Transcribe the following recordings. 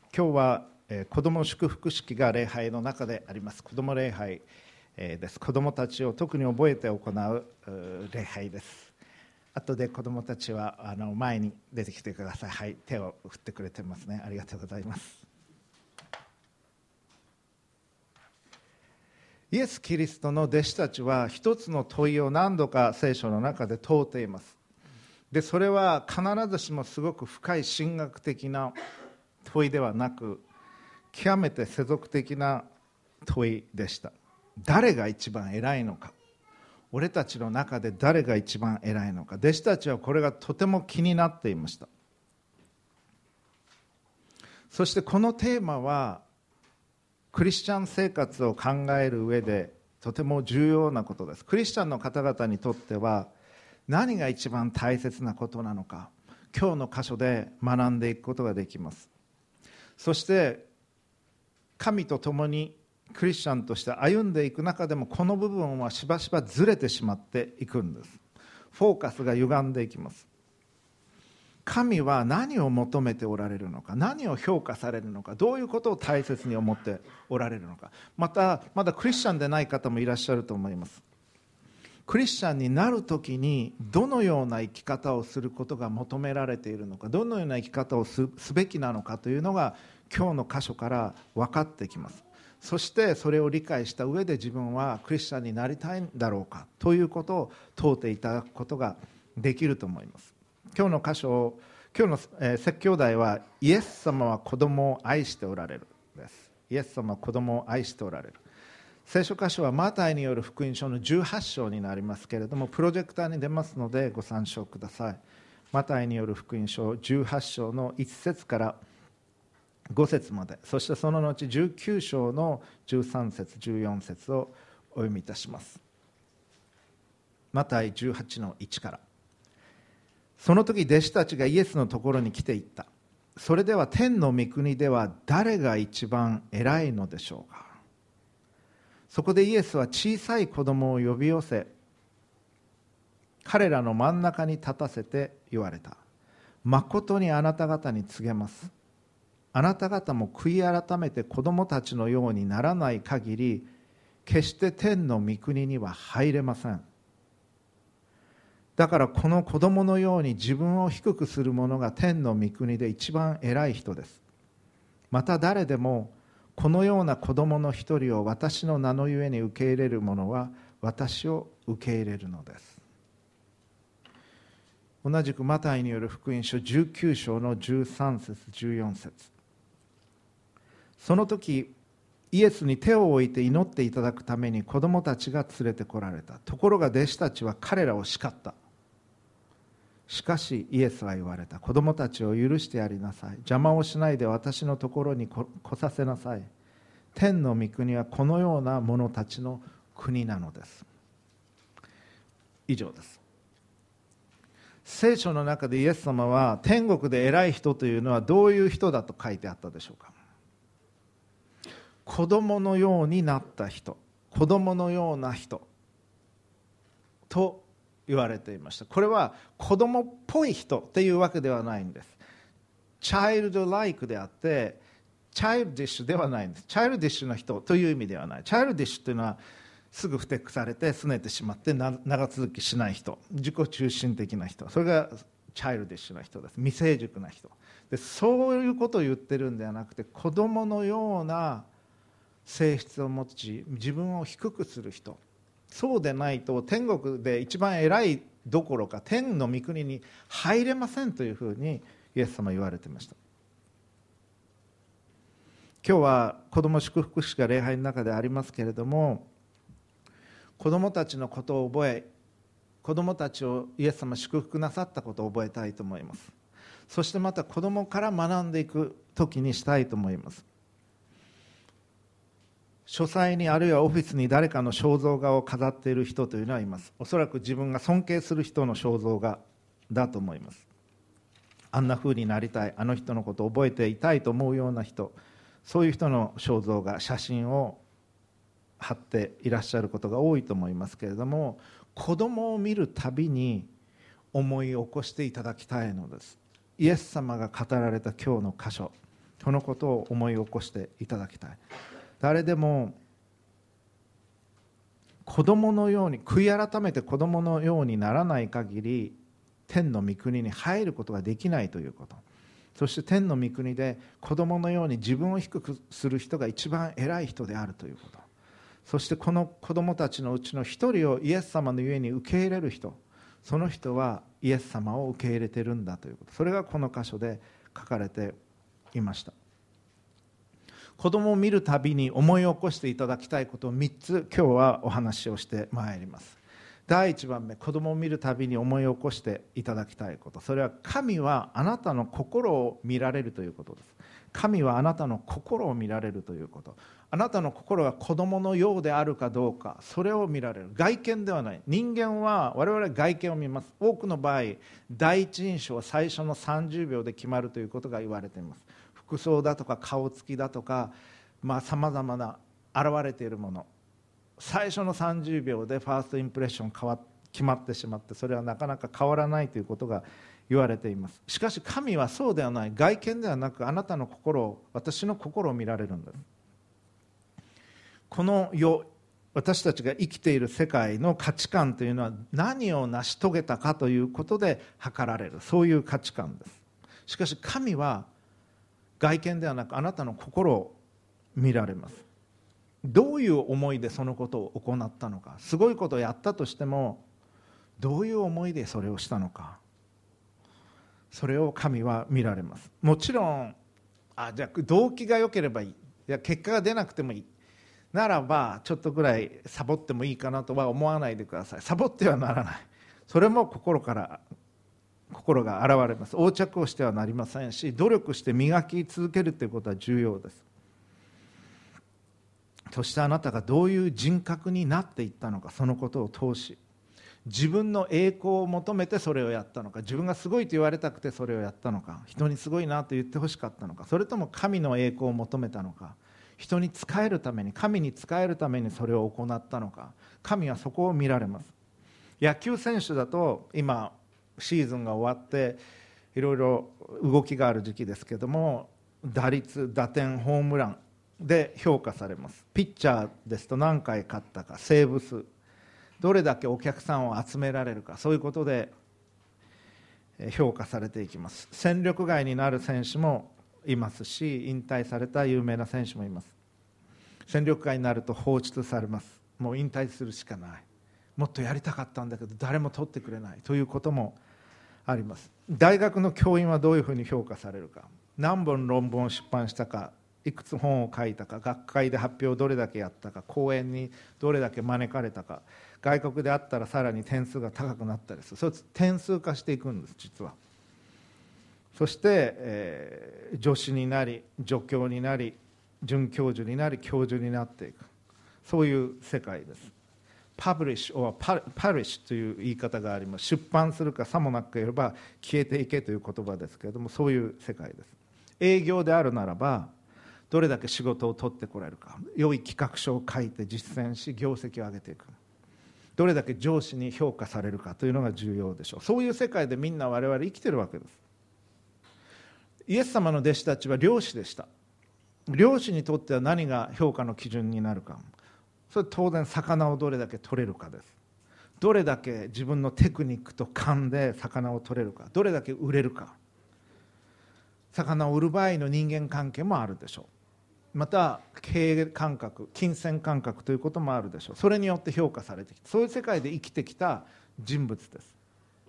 今日は子ども祝福式が礼拝の中であります。子ども礼拝です。子どもたちを特に覚えて行う礼拝です。後で子どもたちは前に出てきてください。はい、手を振ってくれてますね。ありがとうございます。イエス・キリストの弟子たちは一つの問いを何度か聖書の中で問うています。でそれは必ずしもすごく深い神学的な問いではなく、極めて世俗的な問いでした。誰が一番偉いのか、俺たちの中で誰が一番偉いのか。弟子たちはこれがとても気になっていました。そしてこのテーマはクリスチャン生活を考える上でとても重要なことです。クリスチャンの方々にとっては何が一番大切なことなのか、今日の箇所で学んでいくことができます。そして神と共にクリスチャンとして歩んでいく中でも、この部分はしばしばずれてしまっていくんです。フォーカスが歪んでいきます。神は何を求めておられるのか、何を評価されるのか、どういうことを大切に思っておられるのか。まだクリスチャンでない方もいらっしゃると思います。クリスチャンになるときにどのような生き方をすることが求められているのか、どのような生き方をすべきなのかというのが今日の箇所から分かってきます。そしてそれを理解した上で自分はクリスチャンになりたいんだろうかということを問うていただくことができると思います。今日の箇所、今日の説教題はイエス様は子供を愛しておられるです。イエス様は子供を愛しておられる。聖書箇所はマタイによる福音書の18章になりますけれども、プロジェクターに出ますのでご参照ください。マタイによる福音書18章の1節から5節まで、そしてその後19章の13節14節をお読みいたします。マタイ18の1から。その時弟子たちがイエスのところに来ていった。それでは天の御国では誰が一番偉いのでしょうか。そこでイエスは小さい子供を呼び寄せ、彼らの真ん中に立たせて言われた。まことにあなた方に告げます。あなた方も悔い改めて子供たちのようにならない限り、決して天の御国には入れません。だからこの子供のように自分を低くする者が天の御国で一番偉い人です。また誰でもこのような子供の一人を私の名のゆえに受け入れる者は私を受け入れるのです。同じくマタイによる福音書19章の13節14節。その時イエスに手を置いて祈っていただくために子供たちが連れてこられた。ところが弟子たちは彼らを叱った。しかしイエスは言われた。子供たちを許してやりなさい。邪魔をしないで私のところに来させなさい。天の御国はこのような者たちの国なのです。以上です。聖書の中でイエス様は天国で偉い人というのはどういう人だと書いてあったでしょうか。子供のようになった人、子供のような人と言われていました。これは子供っぽい人っていうわけではないんです。チャイルドライクであってチャイルディッシュではないんです。チャイルディッシュな人という意味ではない。チャイルディッシュというのはすぐふてくされて拗ねてしまって長続きしない人、自己中心的な人、それがチャイルディッシュな人です。未成熟な人で、そういうことを言ってるんではなくて、子供のような性質を持ち自分を低くする人、そうでないと天国で一番偉いどころか天の御国に入れませんというふうにイエス様は言われていました。今日は子ども祝福式が礼拝の中でありますけれども、子どもたちのことを覚え、子どもたちをイエス様祝福なさったことを覚えたいと思います。そしてまた子どもから学んでいく時にしたいと思います。書斎にあるいはオフィスに誰かの肖像画を飾っている人というのはいます。おそらく自分が尊敬する人の肖像画だと思います。あんな風になりたい、あの人のことを覚えていたいと思うような人、そういう人の肖像画、写真を貼っていらっしゃることが多いと思いますけれども、子供を見るたびに思い起こしていただきたいのです。イエス様が語られた今日の箇所、 そのことを思い起こしていただきたい。誰でも子供のように、悔い改めて子供のようにならない限り天の御国に入ることができないということ。そして天の御国で子供のように自分を低くする人が一番偉い人であるということ。そしてこの子供たちのうちの一人をイエス様のゆえに受け入れる人、その人はイエス様を受け入れているんだということ。それがこの箇所で書かれていました。子供を見るたびに思い起こしていただきたいことを3つ今日はお話をしてまいります。第1番目、子供を見るたびに思い起こしていただきたいこと、それは神はあなたの心を見られるということです。神はあなたの心を見られるということ。あなたの心が子供のようであるかどうか、それを見られる。外見ではない。人間は我々外見を見ます。多くの場合、第一印象は最初の30秒で決まるということが言われています。服装だとか顔つきだとか、さまざまな現れているもの、最初の30秒でファーストインプレッション決まってしまって、それはなかなか変わらないということが言われています。しかし神はそうではない。外見ではなく、あなたの心を、私の心を見られるんです。この世、私たちが生きている世界の価値観というのは何を成し遂げたかということで測られる、そういう価値観です。しかし神は外見ではなく、あなたの心を見られます。どういう思いでそのことを行ったのか。すごいことをやったとしても、どういう思いでそれをしたのか、それを神は見られます。もちろんじゃあ動機が良ければいい、結果が出なくてもいいならば、ちょっとぐらいサボってもいいかなとは思わないでください。サボってはならない。それも心が現れます。横着をしてはなりませんし、努力して磨き続けるということは重要です。そしてあなたがどういう人格になっていったのか、そのことを通し、自分の栄光を求めてそれをやったのか、自分がすごいと言われたくてそれをやったのか、人にすごいなと言ってほしかったのか、それとも神の栄光を求めたのか、人に仕えるために、神に仕えるためにそれを行ったのか、神はそこを見られます。野球選手だと、今シーズンが終わっていろいろ動きがある時期ですけども、打率、打点、ホームランで評価されます。ピッチャーですと何回勝ったか、セーブ数、どれだけお客さんを集められるか、そういうことで評価されていきます。戦力外になる選手もいますし、引退された有名な選手もいます。戦力外になると放出されます。もう引退するしかない、もっとやりたかったんだけど誰も取ってくれないということもあります。大学の教員はどういうふうに評価されるか、何本論文を出版したか、いくつ本を書いたか、学会で発表をどれだけやったか、講演にどれだけ招かれたか、外国であったらさらに点数が高くなったりする。それ点数化していくんです、実は。そして、助手になり、助教になり、准教授になり、教授になっていく、そういう世界です。パブリッシュ or パリッシュという言い方があります。出版するか、さもなく言えば消えていけという言葉ですけれども、そういう世界です。営業であるならば、どれだけ仕事を取ってこられるか、良い企画書を書いて実践し業績を上げていく、どれだけ上司に評価されるかというのが重要でしょう。そういう世界でみんな我々生きているわけです。イエス様の弟子たちは漁師でした。漁師にとっては何が評価の基準になるか、それは当然魚をどれだけ取れるかです。どれだけ自分のテクニックと勘で魚を取れるか、どれだけ売れるか、魚を売る場合の人間関係もあるでしょう。また経営感覚、金銭感覚ということもあるでしょう。それによって評価されてきた、そういう世界で生きてきた人物です。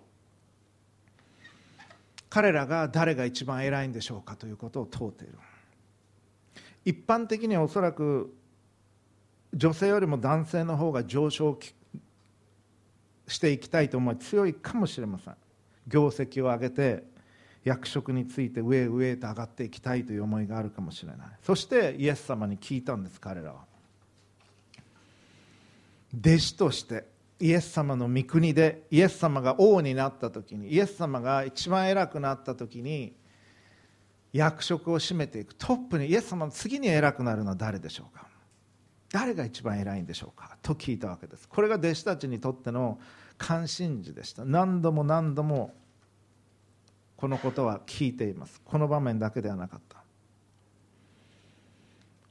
彼らが誰が一番偉いんでしょうかということを問うている。一般的にはおそらく女性よりも男性の方が上昇していきたいと思い強いかもしれません。業績を上げて役職について上へ上へと上がっていきたいという思いがあるかもしれない。そしてイエス様に聞いたんです。彼らは弟子としてイエス様の御国で、イエス様が王になった時に、イエス様が一番偉くなった時に役職を占めていくトップに、イエス様の次に偉くなるのは誰でしょうか、誰が一番偉いんでしょうかと聞いたわけです。これが弟子たちにとっての関心事でした。何度も何度もこのことは聞いています。この場面だけではなかった。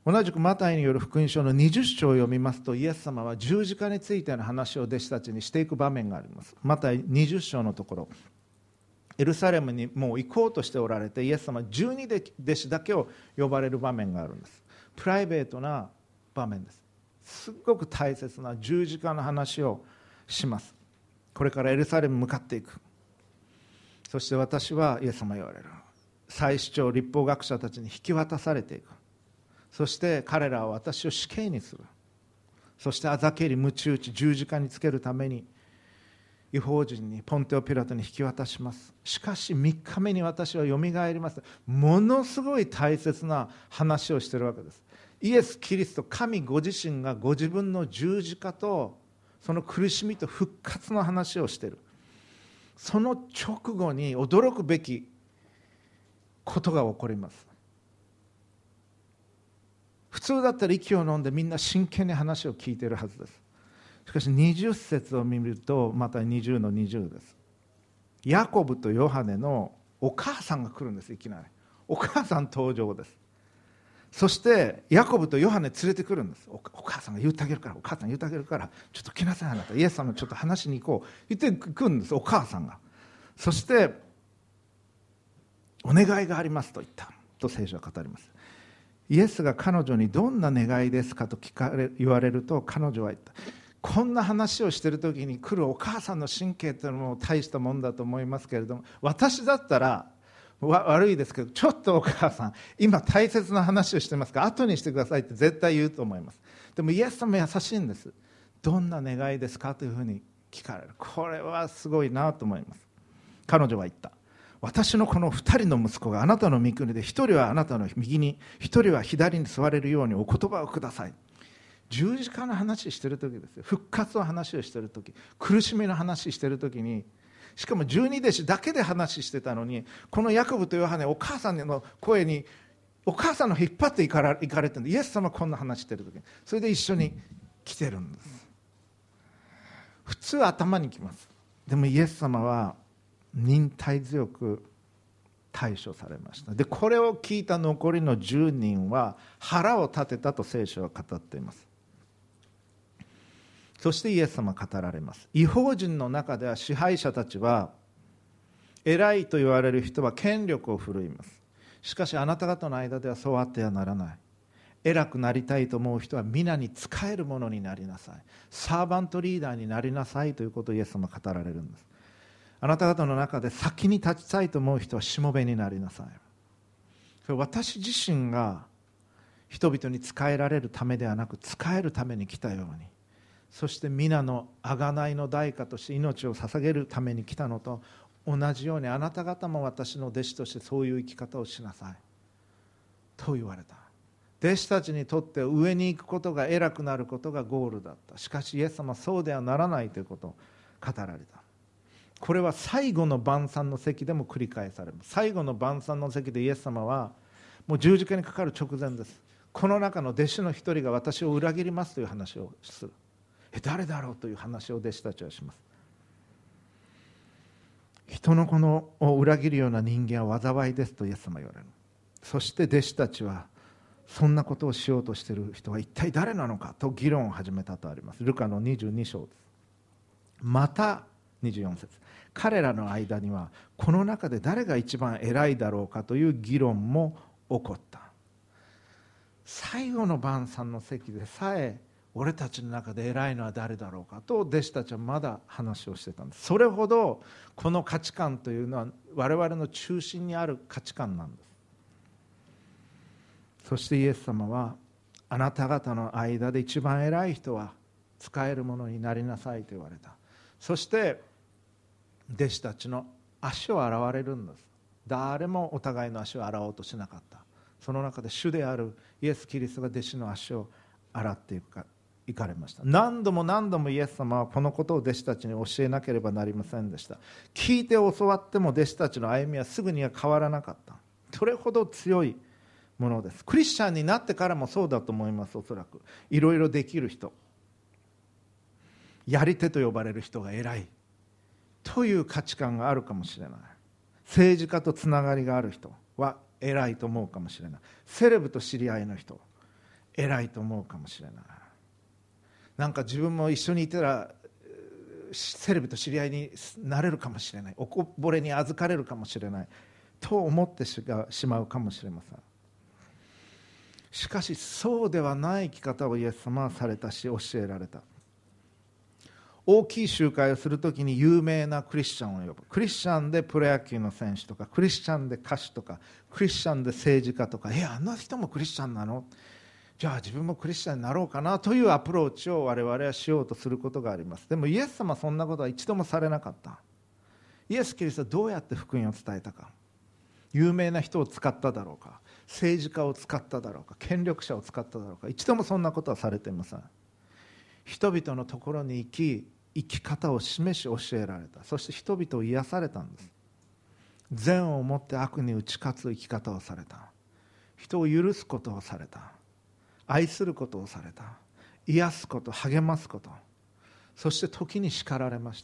同じくマタイによる福音書の20章を読みますと、イエス様は十字架についての話を弟子たちにしていく場面があります。マタイ20章のところ、エルサレムにもう行こうとしておられて、イエス様は12弟子だけを呼ばれる場面があるんです。プライベートな場面です。すごく大切な十字架の話をします。これからエルサレムに向かっていく。そして私は、イエス様言われる、祭司長、律法学者たちに引き渡されていく。そして彼らは私を死刑にする。そしてあざけり鞭打ち十字架につけるために異邦人にポンテオピラトに引き渡します。しかし3日目に私はよみがえります。ものすごい大切な話をしているわけです。イエス・キリスト、神ご自身がご自分の十字架とその苦しみと復活の話をしている。その直後に驚くべきことが起こります。普通だったら息を飲んでみんな真剣に話を聞いているはずです。しかし20節を見ると、また20の20です。ヤコブとヨハネのお母さんが来るんです。いきなりお母さん登場です。そしてヤコブとヨハネ連れてくるんです。お母さんが言ってあげるから、お母さん言ってあげるから、ちょっと来なさい、あなたイエス様ちょっと話しに行こう言ってくるんです。お母さんが。そしてお願いがありますと言ったと聖書は語ります。イエスが彼女にどんな願いですかと言われると、彼女は言った。こんな話をしている時に来るお母さんの神経というのも大したもんだと思いますけれども、私だったら悪いですけど、ちょっとお母さん今大切な話をしてますから後にしてくださいって絶対言うと思います。でもイエス様優しいんです。どんな願いですかというふうに聞かれる。これはすごいなと思います。彼女は言った。私のこの2人の息子があなたの御国で、1人はあなたの右に、1人は左に座れるようにお言葉をください。十字架の話してる時ですよ。復活の話をしてる時、苦しみの話してる時に、しかも12弟子だけで話してたのに、このヤコブとヨハネ、お母さんの声にお母さんの引っ張っていかれてるんで、イエス様こんな話してる時にそれで一緒に来てるんです。普通頭にきます。でもイエス様は忍耐強く対処されました。でこれを聞いた残りの10人は腹を立てたと聖書は語っています。そしてイエス様は語られます。異邦人の中では支配者たちは、偉いと言われる人は権力を振るいます。しかしあなた方の間ではそうあってはならない。偉くなりたいと思う人は皆に仕えるものになりなさい。サーバントリーダーになりなさいということをイエス様は語られるんです。あなた方の中で先に立ちたいと思う人はしもべになりなさい。それ私自身が人々に仕えられるためではなく、仕えるために来たように、そして皆の贖いの代価として命を捧げるために来たのと同じように、あなた方も私の弟子としてそういう生き方をしなさいと言われた。弟子たちにとって上に行くことが、偉くなることがゴールだった。しかしイエス様はそうではならないということを語られた。これは最後の晩餐の席でも繰り返されます。最後の晩餐の席でイエス様はもう十字架にかかる直前です。この中の弟子の一人が私を裏切りますという話をする。誰だろうという話を弟子たちはします。人の子を裏切るような人間は災いですとイエス様は言われる。そして弟子たちは、そんなことをしようとしている人は一体誰なのかと議論を始めたとあります。ルカの22章です。また24節、彼らの間にはこの中で誰が一番偉いだろうかという議論も起こった。最後の晩餐の席でさえ、俺たちの中で偉いのは誰だろうかと弟子たちはまだ話をしてたんです。それほどこの価値観というのは我々の中心にある価値観なんです。そしてイエス様は、あなた方の間で一番偉い人は使えるものになりなさいと言われた。そして弟子たちの足を洗われるんです。誰もお互いの足を洗おうとしなかった。その中で主であるイエス・キリストが弟子の足を洗っていかれました。何度も何度もイエス様はこのことを弟子たちに教えなければなりませんでした。聞いて教わっても弟子たちの歩みはすぐには変わらなかった。それほど強いものです。クリスチャンになってからもそうだと思います。おそらくいろいろできる人、やり手と呼ばれる人が偉いという価値観があるかもしれない。政治家とつながりがある人は偉いと思うかもしれない。セレブと知り合いの人、 偉いと思うかもしれない。なんか自分も一緒にいたらセレブと知り合いになれるかもしれない、おこぼれに預かれるかもしれないと思ってしまうかもしれません。しかしそうではない生き方をイエス様はされたし教えられた。大きい集会をするときに有名なクリスチャンを呼ぶ。クリスチャンでプロ野球の選手とか、クリスチャンで歌手とか、クリスチャンで政治家とか、あんな人もクリスチャンなの？じゃあ自分もクリスチャンになろうかなというアプローチを我々はしようとすることがあります。でもイエス様はそんなことは一度もされなかった。イエス・キリストはどうやって福音を伝えたか。有名な人を使っただろうか、政治家を使っただろうか、権力者を使っただろうか、一度もそんなことはされていません。人々のところに行き、生き方を示し教えられた。そして人々を癒されたんです。善をもって悪に打ち勝つ生き方をされた。人を許すことをされた。愛することをされた。癒すこと、励ますこと、そして時に叱られました。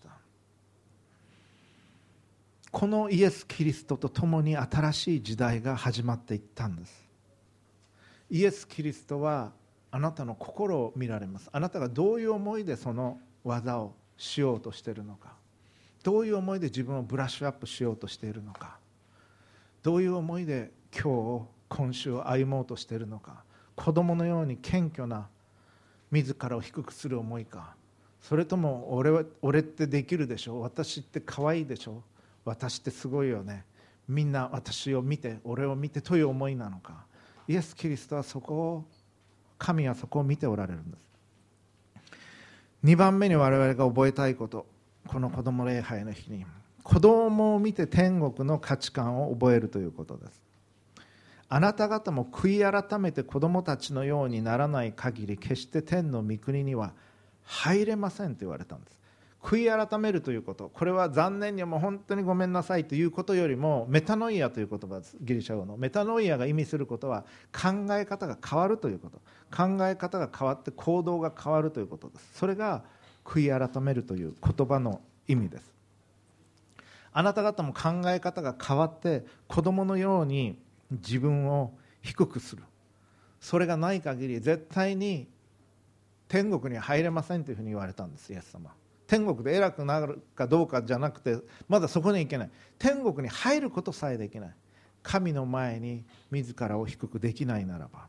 このイエス・キリストと共に新しい時代が始まっていったんです。イエス・キリストはあなたの心を見られます。あなたがどういう思いでその技をしようとしているのか、どういう思いで自分をブラッシュアップしようとしているのか、どういう思いで今週を歩もうとしているのか、子供のように謙虚な自らを低くする思いか、それとも俺ってできるでしょ、私って可愛いでしょ、私ってすごいよね、みんな私を見て俺を見てという思いなのか。イエス・キリストは神はそこを見ておられるんです。2番目に我々が覚えたいこと、この子供礼拝の日に子供を見て天国の価値観を覚えるということです。あなた方も悔い改めて子供たちのようにならない限り決して天の御国には入れませんと言われたんです。悔い改めるということ、これは残念にも本当にごめんなさいということよりもメタノイアという言葉です。ギリシャ語のメタノイアが意味することは考え方が変わるということ、考え方が変わって行動が変わるということです。それが悔い改めるという言葉の意味です。あなた方も考え方が変わって子供のように自分を低くする、それがない限り絶対に天国に入れませんというふうに言われたんです。イエス様、天国で偉くなるかどうかじゃなくて、まだそこに行けない、天国に入ることさえできない、神の前に自らを低くできないならば。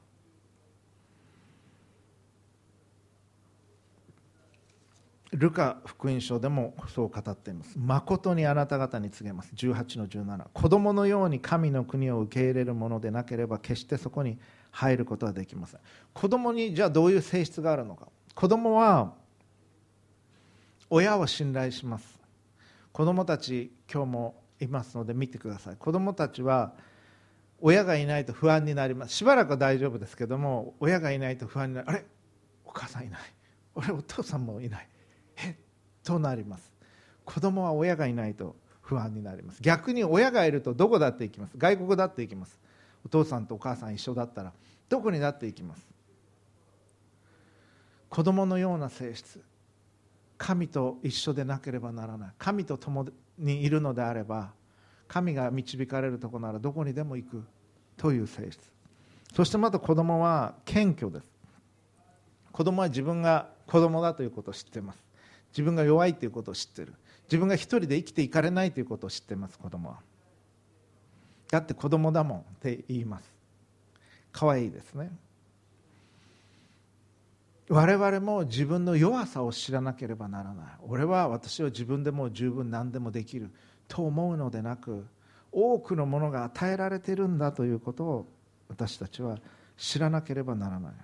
ルカ福音書でもそう語っています。誠にあなた方に告げます、18の17、子供のように神の国を受け入れるものでなければ決してそこに入ることはできません。子供にじゃあどういう性質があるのか。子供は親を信頼します。子供たち今日もいますので見てください。子供たちは親がいないと不安になります。しばらくは大丈夫ですけども、親がいないと不安になる。あれ、お母さんいない、お父さんもいない、となります。子供は親がいないと不安になります。逆に親がいるとどこだって行きます。外国だって行きます。お父さんとお母さん一緒だったらどこにだって行きます。子供のような性質、神と一緒でなければならない、神と共にいるのであれば神が導かれるところならどこにでも行くという性質。そしてまた子供は謙虚です。子供は自分が子供だということを知っています。自分が弱いということを知っている。自分が一人で生きていかれないということを知っています。子供はだって子供だもんって言います。可愛いですね。我々も自分の弱さを知らなければならない。私は自分でもう十分何でもできると思うのでなく、多くのものが与えられているんだということを私たちは知らなければならない。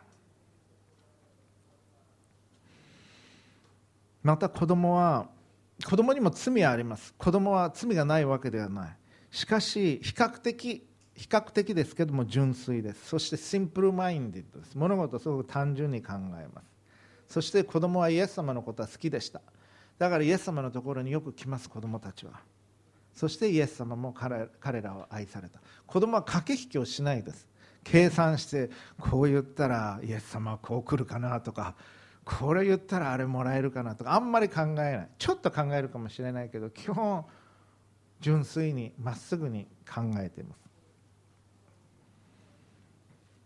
また子供にも罪はあります。子供は罪がないわけではない。しかし比較的ですけども純粋です。そしてシンプルマインディッドです。物事をすごく単純に考えます。そして子供はイエス様のことは好きでした。だからイエス様のところによく来ます。子供たちは。そしてイエス様も彼らを愛された。子供は駆け引きをしないです。計算してこう言ったらイエス様はこう来るかなとか、これ言ったらあれもらえるかなとか、あんまり考えない。ちょっと考えるかもしれないけど、基本純粋にまっすぐに考えています。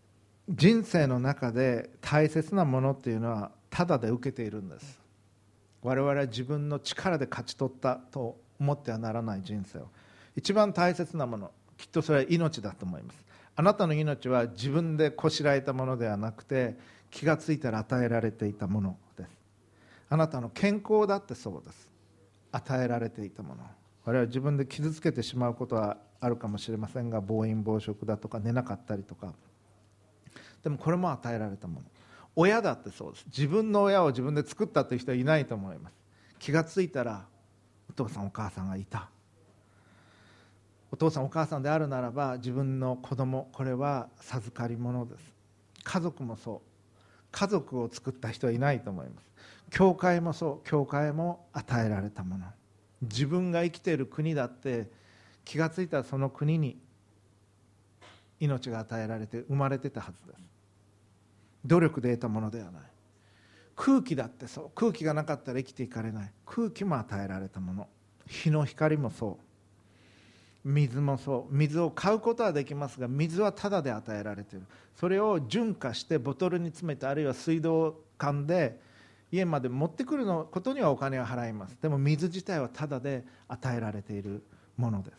人生の中で大切なものっていうのはただで受けているんです。我々は自分の力で勝ち取ったと思ってはならない人生を。一番大切なもの、きっとそれは命だと思います。あなたの命は自分でこしらえたものではなくて、気がついたら与えられていたものです。あなたの健康だってそうです。与えられていたもの。我々は自分で傷つけてしまうことはあるかもしれませんが、暴飲暴食だとか寝なかったりとか、でもこれも与えられたもの。親だってそうです。自分の親を自分で作ったという人はいないと思います。気がついたらお父さんお母さんがいた。お父さんお母さんであるならば、自分の子供、これは授かり物です。家族もそう。家族を作った人はいないと思います。教会もそう。教会も与えられたもの。自分が生きている国だって気がついたらその国に命が与えられて生まれてたはずです。努力で得たものではない。空気だってそう。空気がなかったら生きていかれない。空気も与えられたもの。日の光もそう。水もそう。水を買うことはできますが、水はタダで与えられている。それを純化してボトルに詰めて、あるいは水道管で家まで持ってくることにはお金を払います。でも水自体はタダで与えられているものです。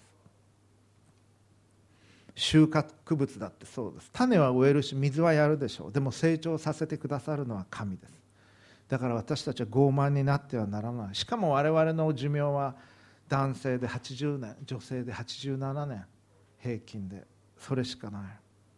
収穫物だってそうです。種は植えるし水はやるでしょう。でも成長させてくださるのは神です。だから私たちは傲慢になってはならない。しかも我々の寿命は男性で80年、女性で87年、平均でそれしかない。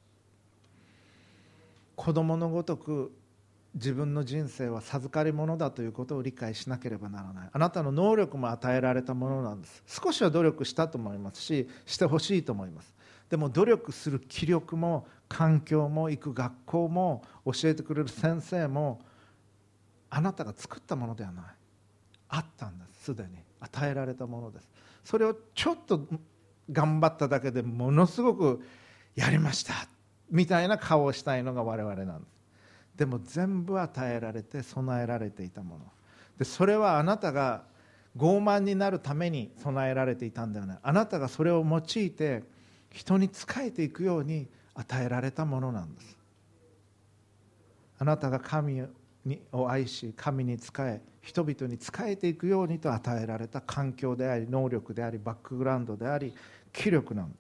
子供のごとく自分の人生は授かり物だということを理解しなければならない。あなたの能力も与えられたものなんです。少しは努力したと思いますし、してほしいと思います。でも努力する気力も環境も行く学校も教えてくれる先生もあなたが作ったものではない。あったんです。すでに与えられたものです。それをちょっと頑張っただけでものすごくやりましたみたいな顔をしたいのが我々なんです。でも全部与えられて備えられていたもので、それはあなたが傲慢になるために備えられていたんではない。あなたがそれを用いて人に仕えていくように与えられたものなんです。あなたが神を愛し、神に仕え、人々に仕えていくようにと与えられた環境であり、能力であり、バックグラウンドであり、気力なんです。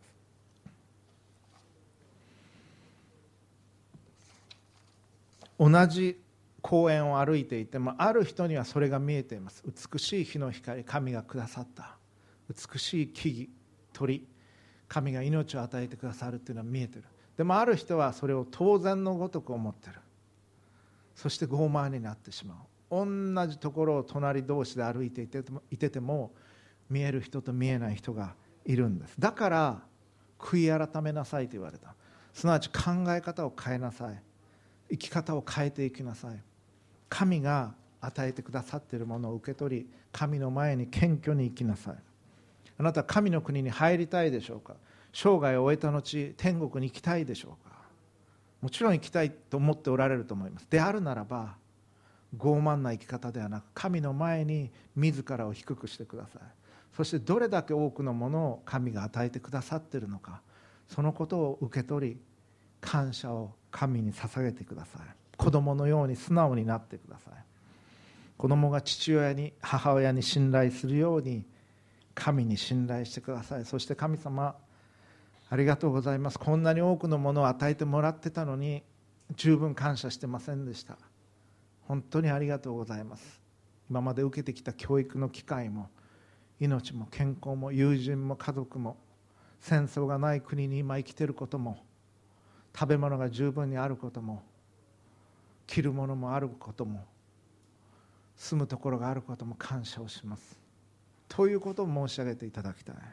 同じ公園を歩いていても、ある人にはそれが見えています。美しい日の光、神がくださった美しい木々、鳥、神が命を与えてくださるというのは見えている。でもある人はそれを当然のごとく思っている。そして傲慢になってしまう。同じところを隣同士で歩いていてても見える人と見えない人がいるんです。だから悔い改めなさいと言われた。すなわち考え方を変えなさい。生き方を変えていきなさい。神が与えてくださっているものを受け取り、神の前に謙虚に生きなさい。あなたは神の国に入りたいでしょうか。生涯を終えた後天国に行きたいでしょうか。もちろん行きたいと思っておられると思います。であるならば傲慢な生き方ではなく、神の前に自らを低くしてください。そしてどれだけ多くのものを神が与えてくださっているのか、そのことを受け取り感謝を神に捧げてください。子供のように素直になってください。子供が父親に母親に信頼するように神に信頼してください。そして神様、ありがとうございます。こんなに多くのものを与えてもらってたのに十分感謝してませんでした。本当にありがとうございます。今まで受けてきた教育の機会も命も健康も友人も家族も、戦争がない国に今生きていることも、食べ物が十分にあることも、着るものもあることも、住むところがあることも感謝をしますということを申し上げていただきたい。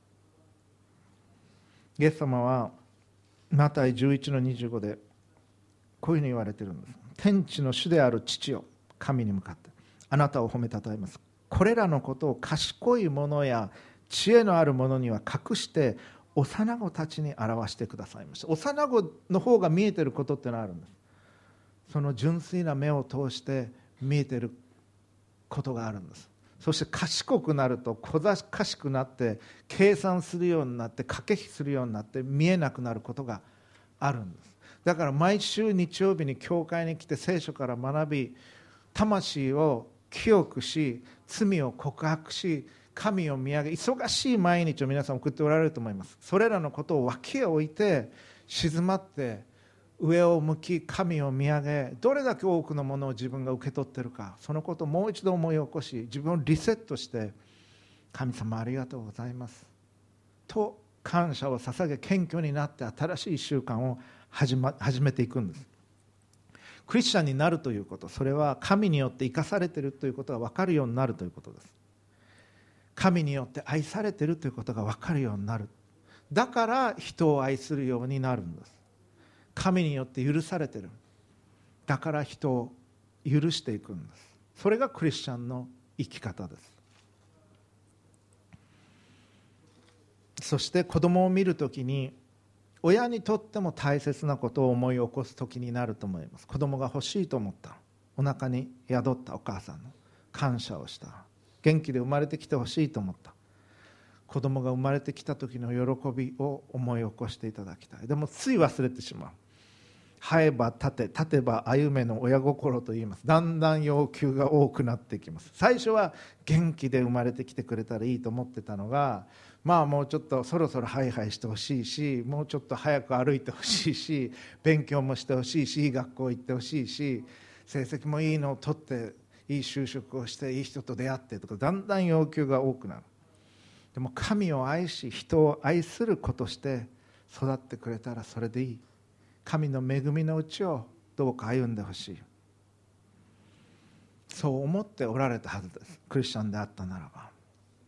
イエス様はマタイ 11-25 でこういうふうに言われているんです。天地の主である父よ、神に向かってあなたを褒めたたえます。これらのことを賢い者や知恵のある者には隠して幼子たちに表してくださいました。幼子の方が見えていることってのがあるんです。その純粋な目を通して見えていることがあるんです。そして賢くなると小賢しくなって計算するようになって駆け引きするようになって見えなくなることがあるんです。 だから毎週日曜日に教会に来て聖書から学び、魂を清くし、罪を告白し、神を見上げ、忙しい毎日を皆さん送っておられると思います。それらのことを脇へ置いて、静まって上を向き、神を見上げ、どれだけ多くのものを自分が受け取っているか、そのことをもう一度思い起こし、自分をリセットして、神様ありがとうございますと感謝を捧げ、謙虚になって新しい1週間を始めていくんです。クリスチャンになるということ、それは神によって生かされているということが分かるようになるということです。神によって愛されているということが分かるようになる。だから人を愛するようになるんです。神によって許されている。だから人を許していくんです。それがクリスチャンの生き方です。そして子供を見るときに、親にとっても大切なことを思い起こす時になると思います。子供が欲しいと思った、お腹に宿ったお母さんの感謝をした、元気で生まれてきてほしいと思った、子供が生まれてきた時の喜びを思い起こしていただきたい。でもつい忘れてしまう。生えば立て、立てば歩めの親心と言います。だんだん要求が多くなっていきます。最初は元気で生まれてきてくれたらいいと思ってたのが、もうちょっとそろそろハイハイしてほしいし、もうちょっと早く歩いてほしいし、勉強もしてほしいし、いい学校行ってほしいし、成績もいいのを取っていい就職をしていい人と出会ってとか、だんだん要求が多くなる。でも神を愛し、人を愛する子として育ってくれたらそれでいい。神の恵みのうちをどうか歩んでほしい、そう思っておられたはずです。クリスチャンであったならば。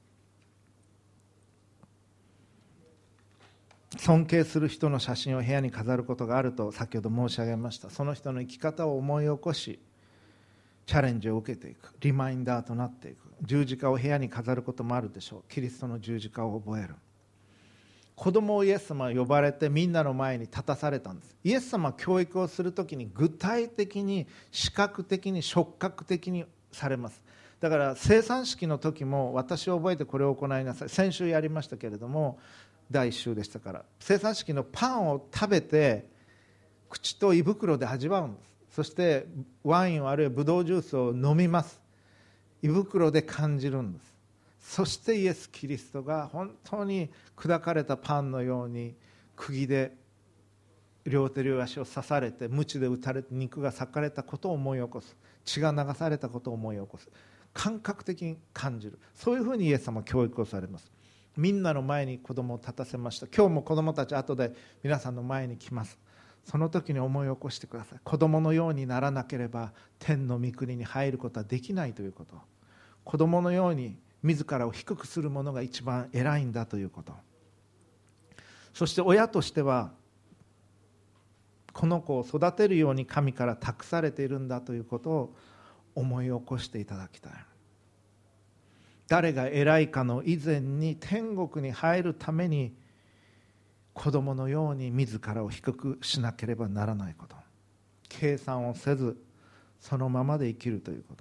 尊敬する人の写真を部屋に飾ることがあると先ほど申し上げました。その人の生き方を思い起こし、チャレンジを受けていく、リマインダーとなっていく。十字架を部屋に飾ることもあるでしょう。キリストの十字架を覚える。子供をイエス様は呼ばれてみんなの前に立たされたんです。イエス様は教育をするときに具体的に視覚的に触覚的にされます。だから生産式の時も、私を覚えてこれを行いなさい、先週やりましたけれども、第1週でしたから、生産式のパンを食べて口と胃袋で味わうんです。そしてワインをあるいはブドウジュースを飲みます。胃袋で感じるんです。そしてイエス・キリストが本当に砕かれたパンのように釘で両手両足を刺されて、鞭で打たれて肉が裂かれたことを思い起こす、血が流されたことを思い起こす、感覚的に感じる。そういうふうにイエス様は教育をされます。みんなの前に子供を立たせました。今日も子供たち後で皆さんの前に来ます。その時に思い起こしてください。子供のようにならなければ天の御国に入ることはできないということ。子供のように自らを低くするものが一番偉いんだということ。そして親としては、この子を育てるように神から託されているんだということを思い起こしていただきたい。誰が偉いかの以前に、天国に入るために子供のように自らを低くしなければならないこと、計算をせずそのままで生きるということ、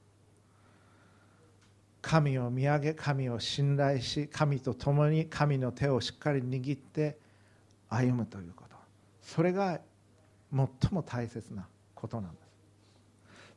神を見上げ、神を信頼し、神と共に神の手をしっかり握って歩むということ、それが最も大切なことなんです。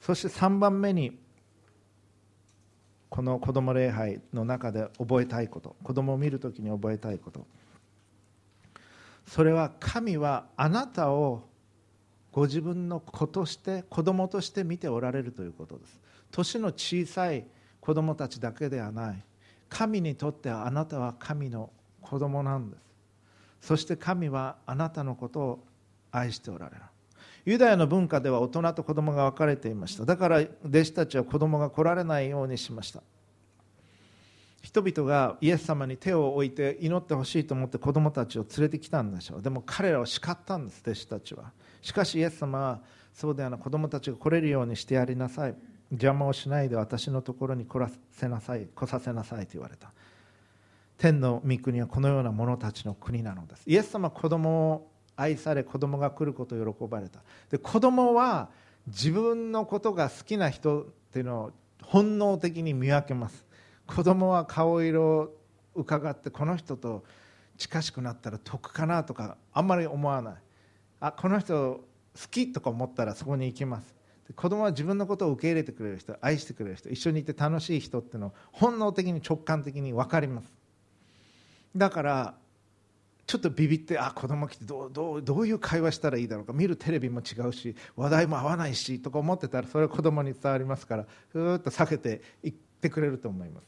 そして3番目に、この子ども礼拝の中で覚えたいこと、子どもを見るときに覚えたいこと、それは神はあなたをご自分の子として、子どもとして見ておられるということです。年の小さい子どもたちだけではない、神にとってはあなたは神の子どもなんです。そして神はあなたのことを愛しておられる。ユダヤの文化では大人と子供が分かれていました。だから弟子たちは子供が来られないようにしました。人々がイエス様に手を置いて祈ってほしいと思って子供たちを連れてきたんでしょう。でも彼らを叱ったんです、弟子たちは。しかしイエス様は、そうではない、子供たちが来れるようにしてやりなさい、邪魔をしないで私のところに来させなさいと言われた。天の御国はこのような者たちの国なのです。イエス様は子供を愛され、子供が来ることを喜ばれた。で、子供は自分のことが好きな人っていうのを本能的に見分けます。子供は顔色を伺って、この人と近しくなったら得かなとかあんまり思わない。 この人好きとか思ったらそこに行きます。子供は自分のことを受け入れてくれる人、愛してくれる人、一緒にいて楽しい人っていうのを本能的に直感的に分かります。だからちょっとビビって、子供来てどういう会話したらいいだろうか、見るテレビも違うし話題も合わないしとか思ってたら、それは子供に伝わりますから、ふーっと避けていってくれると思います。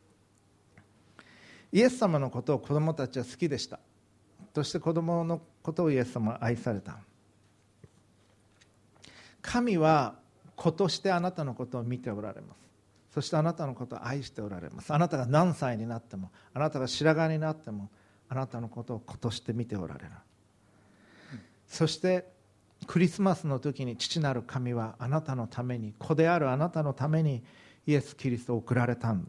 イエス様のことを子供たちは好きでした。そして子供のことをイエス様は愛された。神は子としてあなたのことを見ておられます。そしてあなたのことを愛しておられます。あなたが何歳になっても、あなたが白髪になっても、あなたのことを子として見ておられる。そしてクリスマスの時に父なる神はあなたのために、子であるあなたのためにイエス・キリストを送られたんです。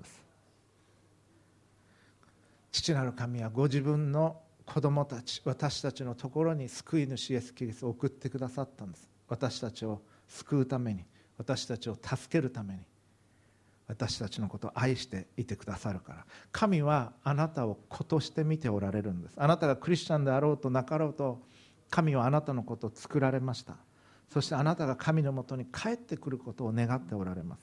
父なる神はご自分の子供たち、私たちのところに救い主イエス・キリストを送ってくださったんです。私たちを救うために、私たちを助けるために、私たちのことを愛していてくださるから。神はあなたを子として見ておられるんです。あなたがクリスチャンであろうとなかろうと、神はあなたのことを作られました。そしてあなたが神のもとに帰ってくることを願っておられます。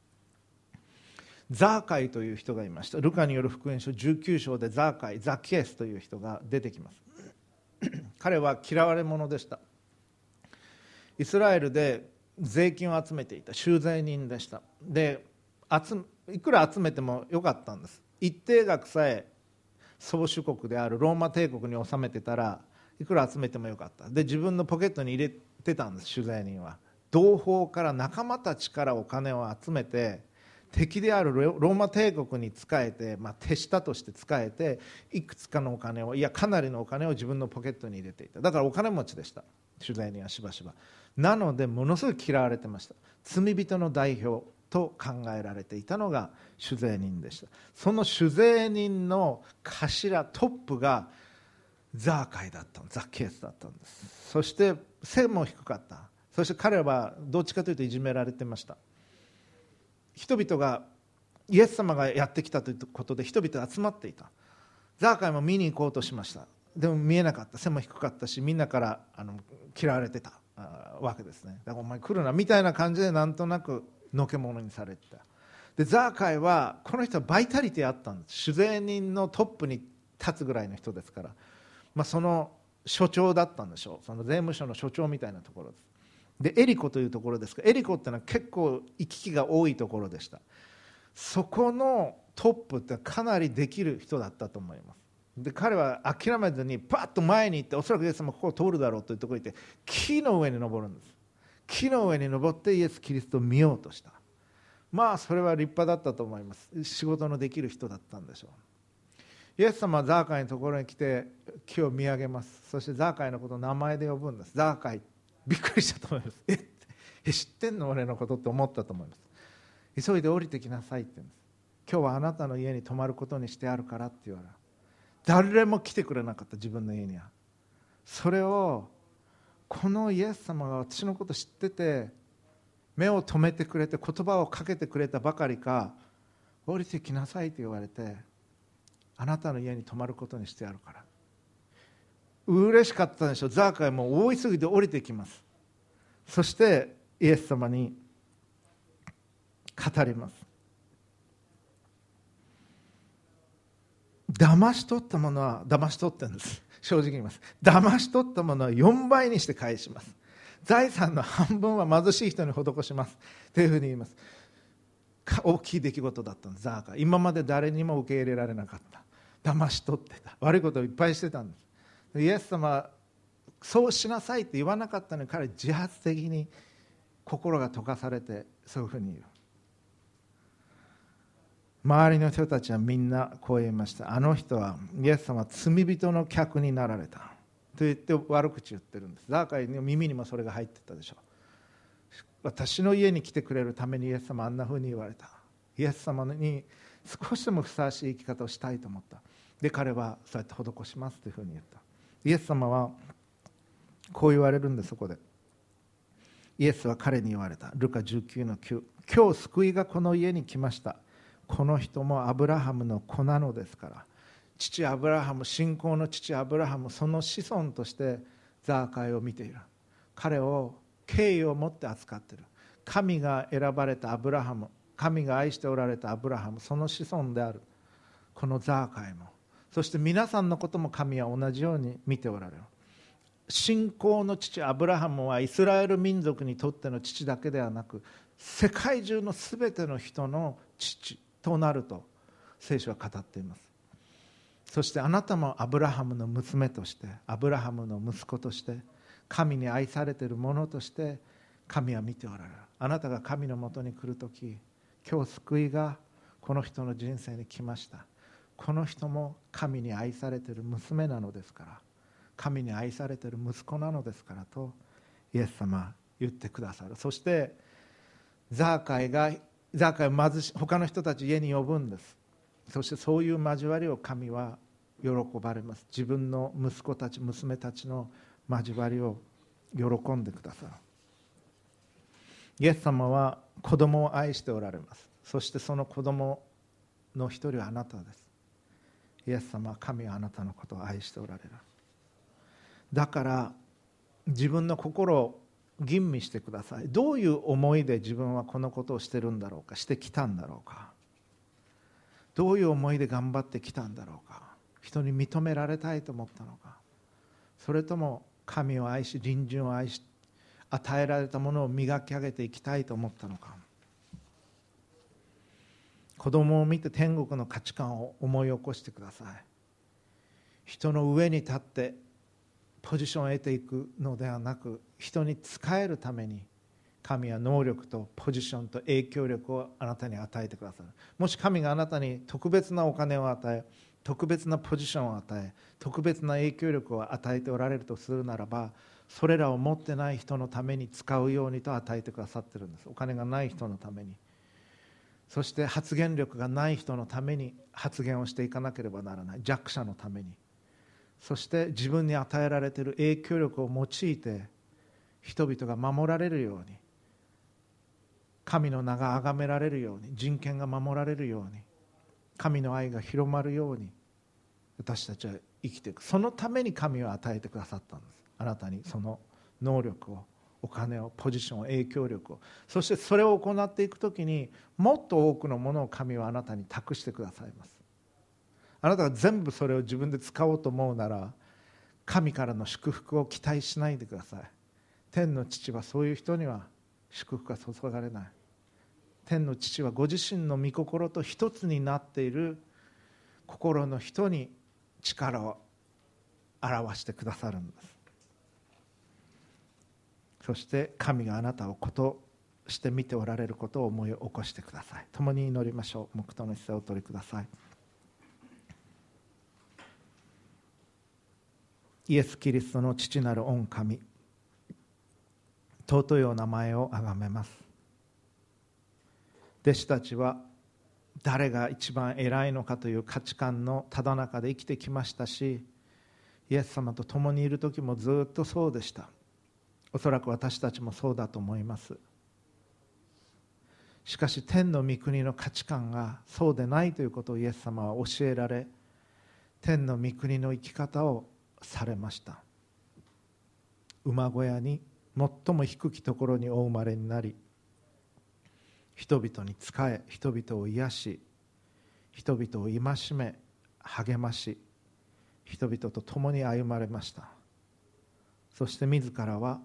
ザーカイという人がいました。ルカによる福音書19章でザキエスという人が出てきます。彼は嫌われ者でした。イスラエルで税金を集めていた収税人でした。で、いくら集めてもよかったんです。一定額さえ宗主国であるローマ帝国に収めてたら、いくら集めてもよかった。で、自分のポケットに入れてたんです。収税人は同胞から、仲間たちからお金を集めて、敵であるローマ帝国に仕えて、手下として仕えて、いくつかのお金を、かなりのお金を自分のポケットに入れていた。だからお金持ちでした。収税人はしばしば。なのでものすごい嫌われてました。罪人の代表と考えられていたのが主税人でした。その主税人の頭、トップがザキエスだったんです。そして背も低かった。そして彼はどっちかというといじめられてました。人々が、イエス様がやってきたということで人々が集まっていた。ザーカイも見に行こうとしました。でも見えなかった。背も低かったし、みんなから嫌われてたわけですね。だからお前来るなみたいな感じで、なんとなくのけ者にされてた。で、ザーカイは、この人はバイタリティあったんです。主税人のトップに立つぐらいの人ですから、その所長だったんでしょう。その税務署の所長みたいなところです。で、エリコというところですが、エリコってのは結構行き来が多いところでした。そこのトップってかなりできる人だったと思います。で、彼は諦めずにパッと前に行って、おそらくイエス様ここを通るだろうというところに行って、木の上に登るんです。木の上に登ってイエス・キリストを見ようとした。それは立派だったと思います。仕事のできる人だったんでしょう。イエス様はザーカイのところに来て木を見上げます。そしてザーカイのことを名前で呼ぶんです。ザーカイ、びっくりしたと思います。知ってんの俺のことって思ったと思います。急いで降りてきなさいって言うんです。今日はあなたの家に泊まることにしてあるからって言われる。誰も来てくれなかった。自分の家には。それをこのイエス様が私のこと知ってて、目を留めてくれて言葉をかけてくれたばかりか、降りてきなさいと言われて、あなたの家に泊まることにしてあるから。嬉しかったでしょ。ザーカイも大急ぎで降りてきます。そしてイエス様に語ります。騙し取ったものは騙し取ってるんです。正直言います。騙し取ったものは4倍にして返します。財産の半分は貧しい人に施しますというふうに言います。大きい出来事だったんです。ザーカイ、今まで誰にも受け入れられなかった。騙し取ってた。悪いことをいっぱいしてたんです。イエス様はそうしなさいって言わなかったのに、彼自発的に心が溶かされてそういうふうに言う。周りの人たちはみんなこう言いました。あの人は、イエス様は罪人の客になられたと言って悪口言ってるんです。ザーカイの耳にもそれが入ってたでしょう。私の家に来てくれるためにイエス様はあんなふうに言われた。イエス様に少しでもふさわしい生き方をしたいと思った。で、彼はそうやって施しますというふうに言った。イエス様はこう言われるんです。そこでイエスは彼に言われた。ルカ19の9、今日救いがこの家に来ました。この人もアブラハムの子なのですから。父アブラハム、信仰の父アブラハム、その子孫としてザーカイを見ている。彼を敬意を持って扱っている。神が選ばれたアブラハム、神が愛しておられたアブラハム、その子孫であるこのザーカイも、そして皆さんのことも神は同じように見ておられる。信仰の父アブラハムはイスラエル民族にとっての父だけではなく、世界中のすべての人の父となると聖書は語っています。そしてあなたもアブラハムの娘として、アブラハムの息子として、神に愛されている者として神は見ておられる。あなたが神のもとに来るとき、今日救いがこの人の人生に来ました。この人も神に愛されている娘なのですから、神に愛されている息子なのですからとイエス様は言ってくださる。そしてザーカイをまず他の人たち家に呼ぶんです。そしてそういう交わりを神は喜ばれます。自分の息子たち娘たちの交わりを喜んでくださる。イエス様は子供を愛しておられます。そしてその子供の一人はあなたです。イエス様は神はあなたのことを愛しておられる。だから自分の心を吟味してください。どういう思いで自分はこのことをしてるんだろうか、してきたんだろうか、どういう思いで頑張ってきたんだろうか、人に認められたいと思ったのか、それとも神を愛し隣人を愛し与えられたものを磨き上げていきたいと思ったのか。子供を見て天国の価値観を思い起こしてください。人の上に立ってポジションを得ていくのではなく、人に仕えるために神は能力とポジションと影響力をあなたに与えてくださる。もし神があなたに特別なお金を与え、特別なポジションを与え、特別な影響力を与えておられるとするならば、それらを持ってない人のために使うようにと与えてくださっているんです。お金がない人のために、そして発言力がない人のために発言をしていかなければならない。弱者のために、そして自分に与えられている影響力を用いて人々が守られるように、神の名が崇められるように、人権が守られるように、神の愛が広まるように私たちは生きていく。そのために神は与えてくださったんです。あなたにその能力を、お金を、ポジションを、影響力を、そしてそれを行っていくときにもっと多くのものを神はあなたに託してくださいます。あなたが全部それを自分で使おうと思うなら、神からの祝福を期待しないでください。天の父はそういう人には祝福が注がれない。天の父はご自身の御心と一つになっている心の人に力を表してくださるんです。そして神があなたをことして見ておられることを思い起こしてください。共に祈りましょう。黙祷の姿勢をお取りください。イエス・キリストの父なる御神、尊いお名前をあがめます。弟子たちは誰が一番偉いのかという価値観のただ中で生きてきましたし、イエス様と共にいる時もずっとそうでした。おそらく私たちもそうだと思います。しかし天の御国の価値観がそうでないということをイエス様は教えられ、天の御国の生き方をされました。馬小屋に最も低きところにお生まれになり、人々に仕え、人々を癒し、人々を戒め励まし、人々と共に歩まれました。そして自らは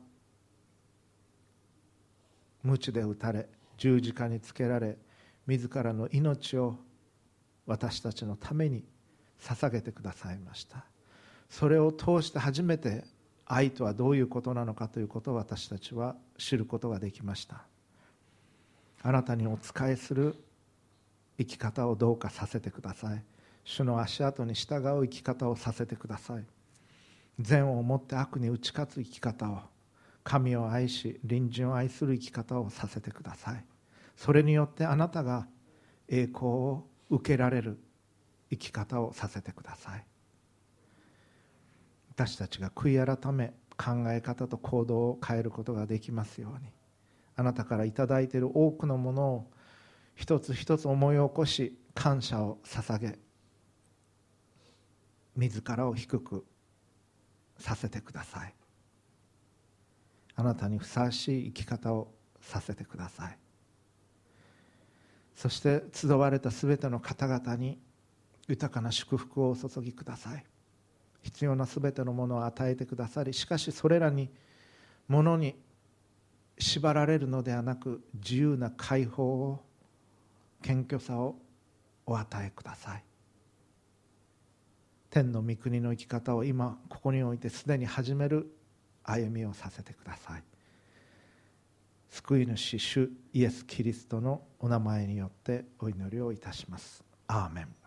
鞭で打たれ、十字架につけられ、自らの命を私たちのために捧げてくださいました。それを通して初めて愛とはどういうことなのかということを私たちは知ることができました。あなたにお仕えする生き方をどうかさせてください。主の足跡に従う生き方をさせてください。善をもって悪に打ち勝つ生き方を、神を愛し隣人を愛する生き方をさせてください。それによってあなたが栄光を受けられる生き方をさせてください。私たちが悔い改め、考え方と行動を変えることができますように、あなたからいただいている多くのものを一つ一つ思い起こし、感謝を捧げ、自らを低くさせてください。 あなたにふさわしい生き方をさせてください。そして集われたすべての方々に豊かな祝福をお注ぎください。必要なすべてのものを与えてくださり、しかしそれらにものに縛られるのではなく、自由な解放を、謙虚さをお与えください。天の御国の生き方を今ここにおいてすでに始める歩みをさせてください。救い主主イエス・キリストのお名前によってお祈りをいたします。アーメン。